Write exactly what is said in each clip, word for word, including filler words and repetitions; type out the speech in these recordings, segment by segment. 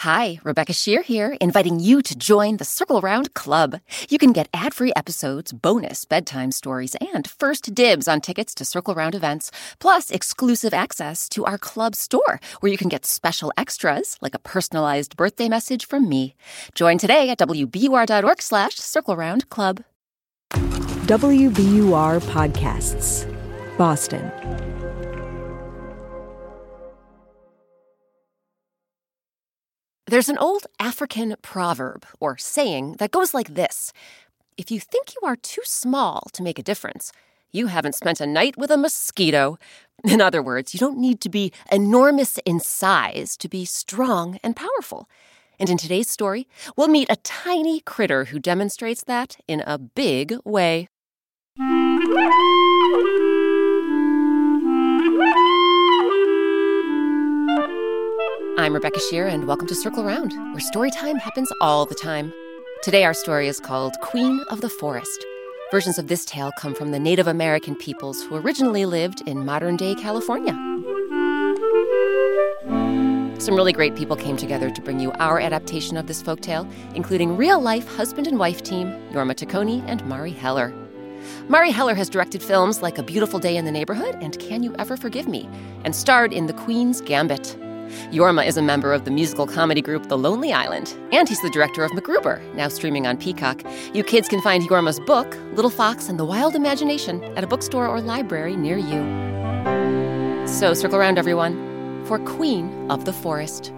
Hi, Rebecca Shear here, inviting you to join the Circle Round Club. You can get ad-free episodes, bonus bedtime stories, and first dibs on tickets to Circle Round events, plus exclusive access to our club store, where you can get special extras, like a personalized birthday message from me. Join today at wbur.org slash Circle Round Club. W B U R Podcasts, Boston. There's an old African proverb, or saying, that goes like this. If you think you are too small to make a difference, you haven't spent a night with a mosquito. In other words, you don't need to be enormous in size to be strong and powerful. And in today's story, we'll meet a tiny critter who demonstrates that in a big way. I'm Rebecca Shear, and welcome to Circle Round, where story time happens all the time. Today our story is called Queen of the Forest. Versions of this tale come from the Native American peoples who originally lived in modern-day California. Some really great people came together to bring you our adaptation of this folktale, including real-life husband and wife team Jorma Taccone and Mari Heller. Mari Heller has directed films like A Beautiful Day in the Neighborhood and Can You Ever Forgive Me, and starred in The Queen's Gambit. Jorma is a member of the musical comedy group The Lonely Island, and he's the director of MacGruber, now streaming on Peacock. You kids can find Jorma's book, Little Fox and the Wild Imagination, at a bookstore or library near you. So circle around, everyone, for Queen of the Forest.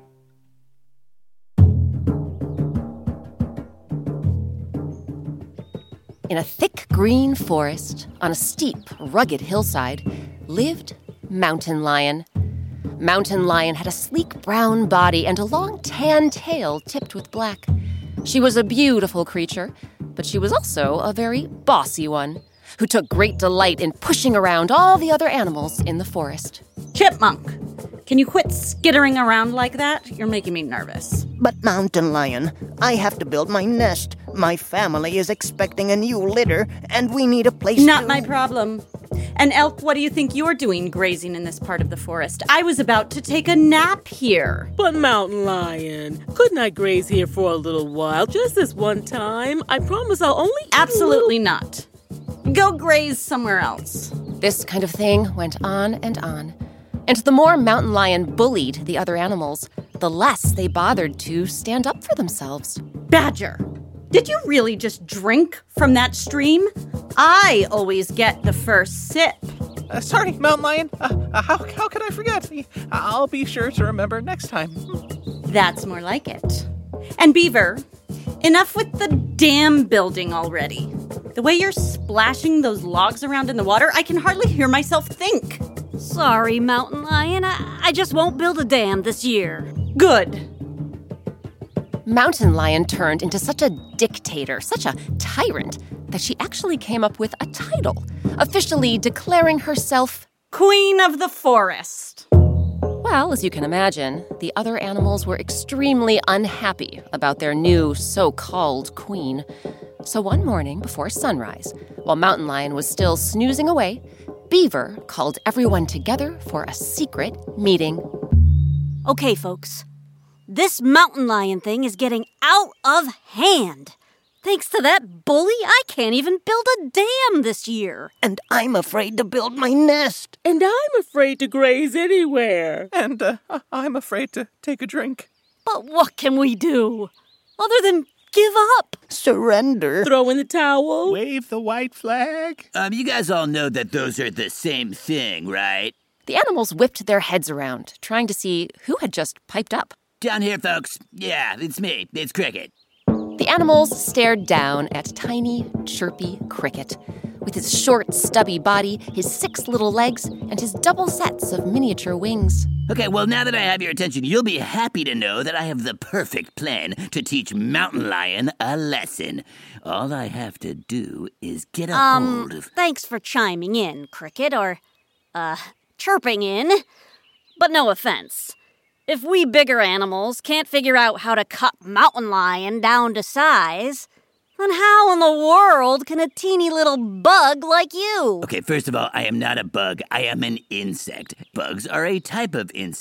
In a thick green forest, on a steep, rugged hillside, lived Mountain Lion. Mountain Lion had a sleek brown body and a long tan tail tipped with black. She was a beautiful creature, but she was also a very bossy one, who took great delight in pushing around all the other animals in the forest. Chipmunk, can you quit skittering around like that? You're making me nervous. But Mountain Lion, I have to build my nest. My family is expecting a new litter, and we need a place Not to... my problem. And Elk, what do you think you're doing grazing in this part of the forest? I was about to take a nap here. But Mountain Lion, couldn't I graze here for a little while, just this one time? I promise I'll only eat Absolutely a little... not. Go graze somewhere else. This kind of thing went on and on. And the more Mountain Lion bullied the other animals, the less they bothered to stand up for themselves. Badger, did you really just drink from that stream? I always get the first sip. Uh, sorry, Mountain Lion. Uh, uh, how, how could I forget? I'll be sure to remember next time. That's more like it. And Beaver, enough with the dam building already. The way you're splashing those logs around in the water, I can hardly hear myself think. Sorry, Mountain Lion. I, I just won't build a dam this year. Good. Mountain Lion turned into such a dictator, such a tyrant, that she actually came up with a title, officially declaring herself Queen of the Forest. Well, as you can imagine, the other animals were extremely unhappy about their new so-called queen. So one morning before sunrise, while Mountain Lion was still snoozing away, Beaver called everyone together for a secret meeting. Okay, folks. This Mountain Lion thing is getting out of hand. Thanks to that bully, I can't even build a dam this year. And I'm afraid to build my nest. And I'm afraid to graze anywhere. And uh, I'm afraid to take a drink. But what can we do? Other than give up? Surrender. Throw in the towel. Wave the white flag. Um, you guys all know that those are the same thing, right? The animals whipped their heads around, trying to see who had just piped up. Down here, folks. Yeah, it's me. It's Cricket. The animals stared down at tiny, chirpy Cricket. With his short, stubby body, his six little legs, and his double sets of miniature wings. Okay, well, now that I have your attention, you'll be happy to know that I have the perfect plan to teach Mountain Lion a lesson. All I have to do is get a Um, hold of... thanks for chiming in, Cricket, or, uh, chirping in. But no offense. If we bigger animals can't figure out how to cut Mountain Lion down to size, then how in the world can a teeny little bug like you? Okay, first of all, I am not a bug. I am an insect. Bugs are a type of insect.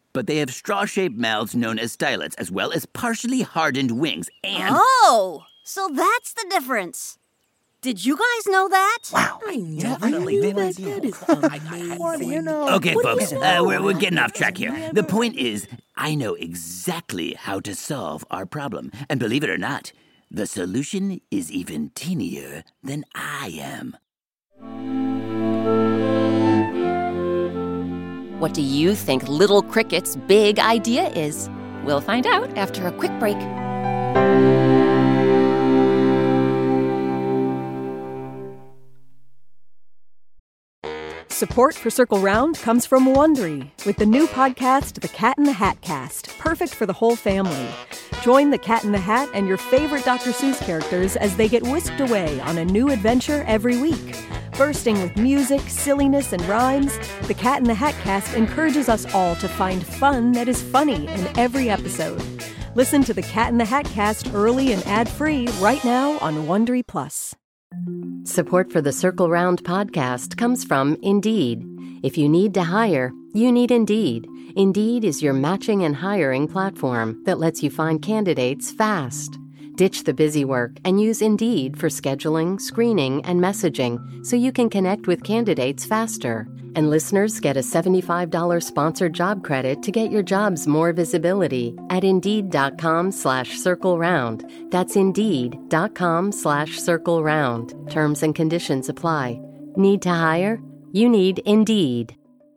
but they have straw-shaped mouths known as stylets, as well as partially hardened wings, and... Oh, so that's the difference. Did you guys know that? Wow. I Definitely knew didn't. that. That is amazing. What do you know? Okay, What do folks, you uh, know? we're, we're getting off track here. The point is, I know exactly how to solve our problem. And believe it or not, the solution is even teenier than I am. What do you think Little Cricket's big idea is? We'll find out after a quick break. Support for Circle Round comes from Wondery, with the new podcast, The Cat in the Hat Cast, perfect for the whole family. Join the Cat in the Hat and your favorite Doctor Seuss characters as they get whisked away on a new adventure every week. Bursting with music, silliness, and rhymes, The Cat in the Hat Cast encourages us all to find fun that is funny in every episode. Listen to The Cat in the Hat Cast early and ad-free right now on Wondery Plus. Support for the Circle Round podcast comes from Indeed. If you need to hire, you need Indeed. Indeed is your matching and hiring platform that lets you find candidates fast. Ditch the busy work and use Indeed for scheduling, screening, and messaging so you can connect with candidates faster. And listeners get a seventy-five dollars sponsored job credit to get your jobs more visibility at Indeed.com slash Circle Round. That's Indeed.com slash Circle Round. Terms and conditions apply. Need to hire? You need Indeed.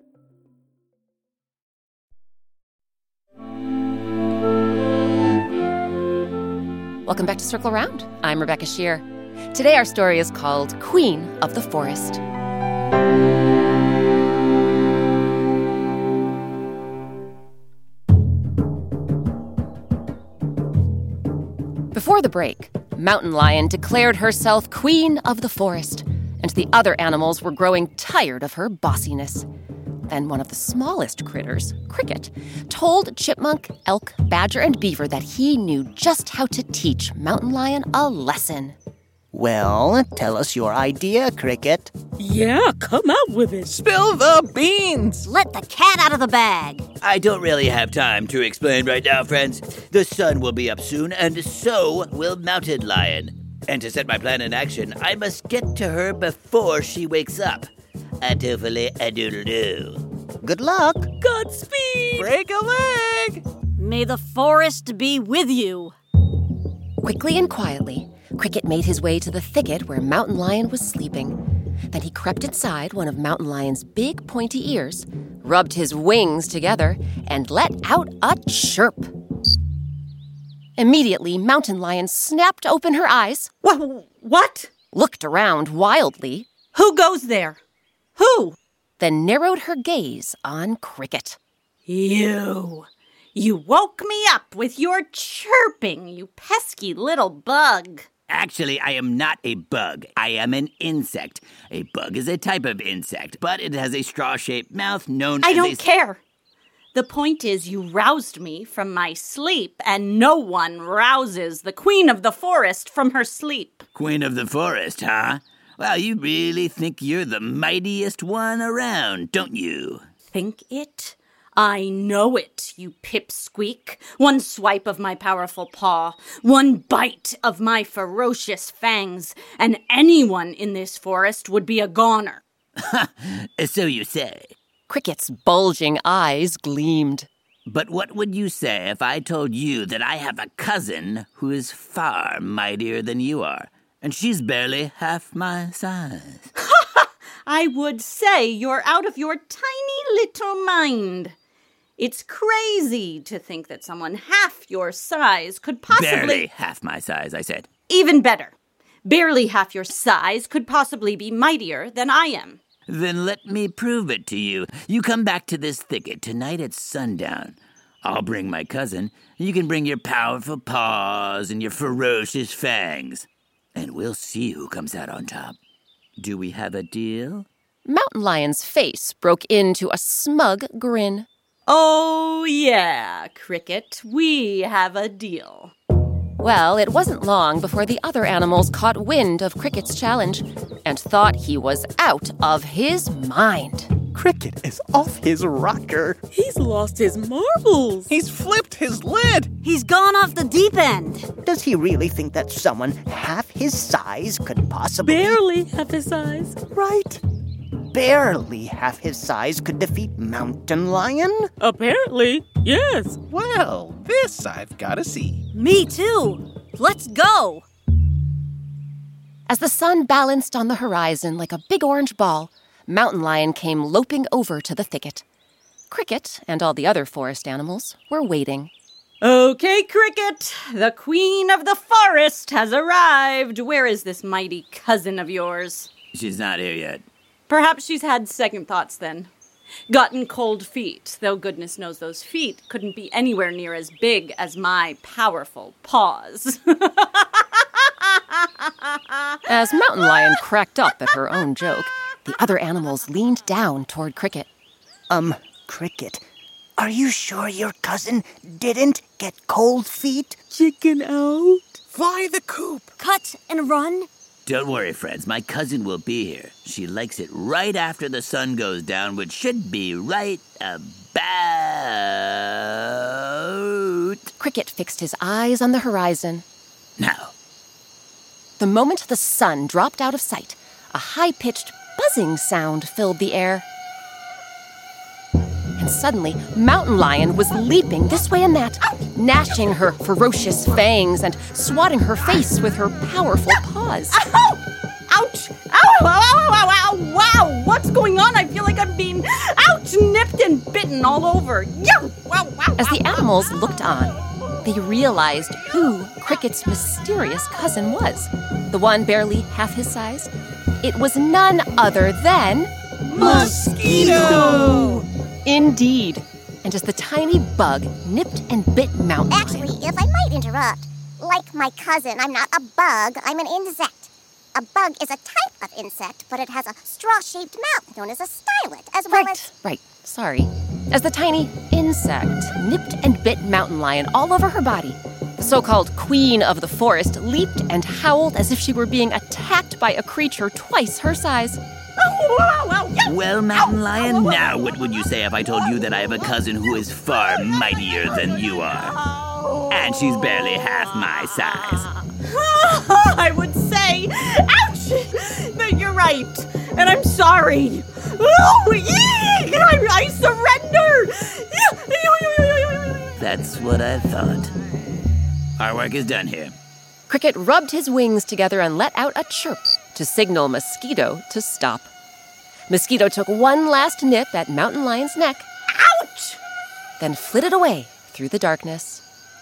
Welcome back to Circle Round. I'm Rebecca Shear. Today our story is called Queen of the Forest. Before the break, Mountain Lion declared herself Queen of the Forest, and the other animals were growing tired of her bossiness. Then one of the smallest critters, Cricket, told Chipmunk, Elk, Badger, and Beaver that he knew just how to teach Mountain Lion a lesson. Well, tell us your idea, Cricket. Yeah, come out with it. Spill the beans! Let the cat out of the bag. I don't really have time to explain right now, friends. The sun will be up soon, and so will Mountain Lion. And to set my plan in action, I must get to her before she wakes up. A doofily a doodle doo. Good luck. Godspeed. Break a leg! May the forest be with you. Quickly and quietly, Cricket made his way to the thicket where Mountain Lion was sleeping. Then he crept inside one of Mountain Lion's big pointy ears, rubbed his wings together, and let out a chirp. Immediately, Mountain Lion snapped open her eyes, Wha- What? looked around wildly, Who goes there? Who? then narrowed her gaze on Cricket. You. You woke me up with your chirping, you pesky little bug. Actually, I am not a bug. I am an insect. A bug is a type of insect, but it has a straw-shaped mouth known I as don't a... care. The point is you roused me from my sleep, and no one rouses the Queen of the Forest from her sleep. Queen of the Forest, huh? Well, you really think you're the mightiest one around, don't you? Think it? I know it, you pipsqueak. One swipe of my powerful paw, one bite of my ferocious fangs, and anyone in this forest would be a goner. So you say. Cricket's bulging eyes gleamed. But what would you say if I told you that I have a cousin who is far mightier than you are, and she's barely half my size? I would say you're out of your tiny little mind. It's crazy to think that someone half your size could possibly... Barely half my size, I said. Even better. Barely half your size could possibly be mightier than I am. Then let me prove it to you. You come back to this thicket tonight at sundown. I'll bring my cousin. You can bring your powerful paws and your ferocious fangs. And we'll see who comes out on top. Do we have a deal? Mountain Lion's face broke into a smug grin. Oh, yeah, Cricket, we have a deal. Well, it wasn't long before the other animals caught wind of Cricket's challenge and thought he was out of his mind. Cricket is off his rocker. He's lost his marbles. He's flipped his lid. He's gone off the deep end. Does he really think that someone half his size could possibly... Barely half his size. Right. Barely half his size could defeat Mountain Lion? Apparently, yes. Well, this I've got to see. Me too. Let's go. As the sun balanced on the horizon like a big orange ball, Mountain Lion came loping over to the thicket. Cricket and all the other forest animals were waiting. Okay, Cricket, the queen of the forest has arrived. Where is this mighty cousin of yours? She's not here yet. Perhaps she's had second thoughts then. Gotten cold feet, though goodness knows those feet couldn't be anywhere near as big as my powerful paws. As Mountain Lion cracked up at her own joke, the other animals leaned down toward Cricket. Um, Cricket, are you sure your cousin didn't get cold feet? Chicken out. Fly the coop. Cut and run. Don't worry, friends. My cousin will be here. She likes it right after the sun goes down, which should be right about... Cricket fixed his eyes on the horizon. now. The moment the sun dropped out of sight, a high-pitched buzzing sound filled the air. And suddenly, Mountain Lion was leaping this way and that, gnashing her ferocious fangs and swatting her face with her powerful paws. Ow! Ouch! Ow! Ow! Ow! Ow! Wow! What's going on? I feel like I'm being, ouch, nipped and bitten all over. Yow! Wow! Wow! As the animals looked on, they realized who Cricket's mysterious cousin was. The one barely half his size. It was none other than... Mosquito! Indeed. And as the tiny bug nipped and bit Mountain Lion... Actually, if I might interrupt, like my cousin, I'm not a bug, I'm an insect. A bug is a type of insect, but it has a straw-shaped mouth known as a stylet, as well Right, as... right. Sorry. As the tiny insect nipped and bit Mountain Lion all over her body, the so-called queen of the forest leaped and howled as if she were being attacked by a creature twice her size. Well, Mountain Lion, now what would you say if I told you that I have a cousin who is far mightier than you are? And she's barely half my size. I would say, ouch! That you're right, and I'm sorry. Oh, eek! I, I surrender! That's what I thought. Our work is done here. Cricket rubbed his wings together and let out a chirp to signal Mosquito to stop. Mosquito took one last nip at Mountain Lion's neck. Ouch! Then flitted away through the darkness.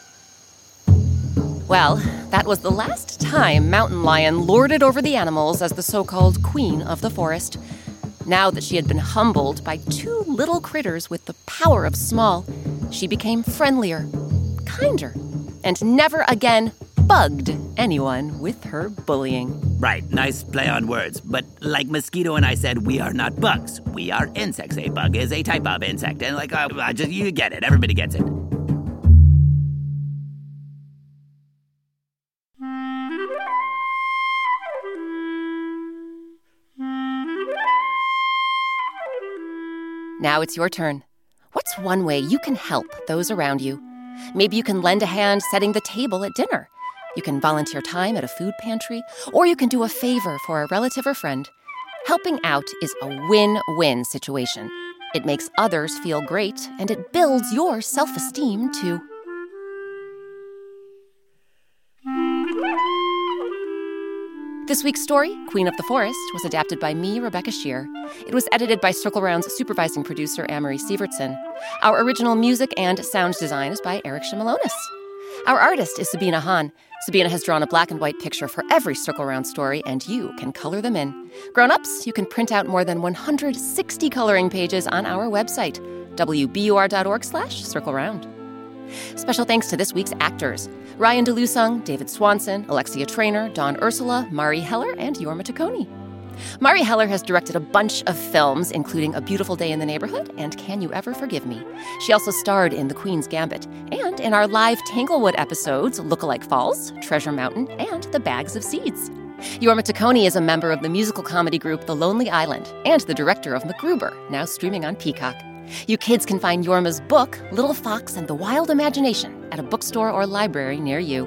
Well, that was the last time Mountain Lion lorded over the animals as the so-called queen of the forest. Now that she had been humbled by two little critters with the power of small, she became friendlier, kinder, and never again bugged anyone with her bullying. Right, nice play on words. But like Mosquito and I said, we are not bugs. We are insects. A bug is a type of insect. And like, uh, just you get it. Everybody gets it. Now it's your turn. What's one way you can help those around you? Maybe you can lend a hand setting the table at dinner. You can volunteer time at a food pantry, or you can do a favor for a relative or friend. Helping out is a win-win situation. It makes others feel great, and it builds your self-esteem, too. This week's story, Queen of the Forest, was adapted by me, Rebecca Shear. It was edited by Circle Round's supervising producer, Amory Sievertson. Our original music and sound design is by Eric Shimalonis. Our artist is Sabina Hahn. Sabina has drawn a black and white picture for every Circle Round story, and you can color them in. Grown-ups, you can print out more than one hundred sixty coloring pages on our website, w b u r dot org slash circle round. Special thanks to this week's actors, Ryan DeLusung, David Swanson, Alexia Traynor, Dawn Ursula, Mari Heller, and Yorma Taccone. Mari Heller has directed a bunch of films, including A Beautiful Day in the Neighborhood and Can You Ever Forgive Me? She also starred in The Queen's Gambit and in our live Tanglewood episodes, Lookalike Falls, Treasure Mountain, and The Bags of Seeds. Yorma Taccone is a member of the musical comedy group The Lonely Island and the director of MacGruber, now streaming on Peacock. You kids can find Yorma's book, Little Fox and the Wild Imagination, at a bookstore or library near you.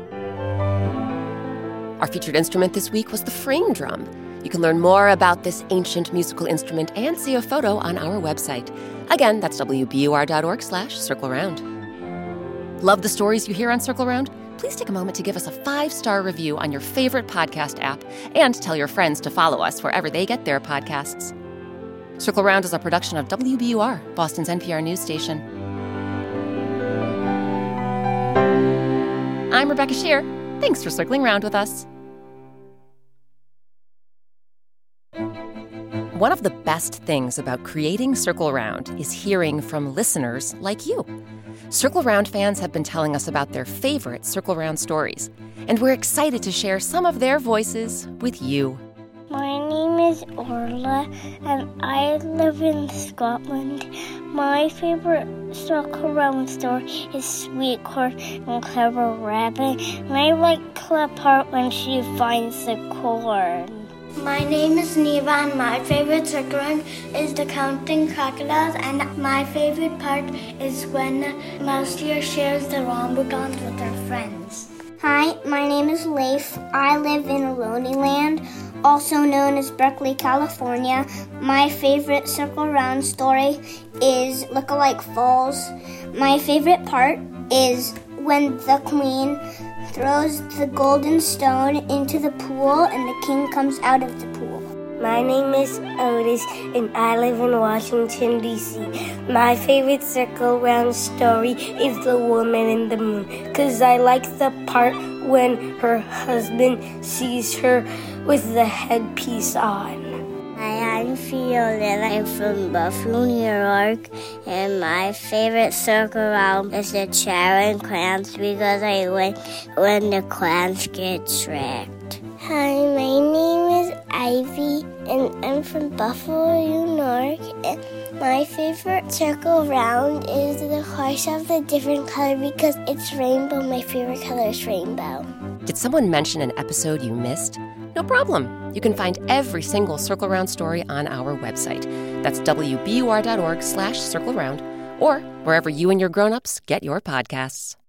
Our featured instrument this week was the frame drum. You can learn more about this ancient musical instrument and see a photo on our website. Again, that's W B U R dot org slash circle round. Love the stories you hear on Circle Round? Please take a moment to give us a five-star review on your favorite podcast app and tell your friends to follow us wherever they get their podcasts. Circle Round is a production of W B U R, Boston's N P R news station. I'm Rebecca Shear. Thanks for circling round with us. One of the best things about creating Circle Round is hearing from listeners like you. Circle Round fans have been telling us about their favorite Circle Round stories, and we're excited to share some of their voices with you. My name is Orla, and I live in Scotland. My favorite Circle Round story is Sweet Corn and Clever Rabbit, and I like the part when she finds the corn. My name is Neva, and my favorite Circle Round is the Counting Crocodiles, and my favorite part is when Mouse Deer shares the rambutans with her friends. Hi, my name is Leif. I live in Lonely Land, also known as Berkeley, California. My favorite Circle Round story is Lookalike Falls. My favorite part is when the queen throws the golden stone into the pool and the king comes out of the pool. My name is Otis, and I live in Washington, D C My favorite Circle Round story is The Woman in the Moon, because I like the part when her husband sees her with the headpiece on. Hi, I'm Fiona. I'm from Buffalo, New York, and my favorite Circle Round is the Charon Clans because I like when the clans get tricked. Hi, my name is Ivy, and I'm from Buffalo, New York, and my favorite Circle Round is the horse of the different color because it's rainbow. My favorite color is rainbow. Did someone mention an episode you missed? No problem. You can find every single Circle Round story on our website. That's W B U R dot org slash circle round, or wherever you and your grown-ups get your podcasts.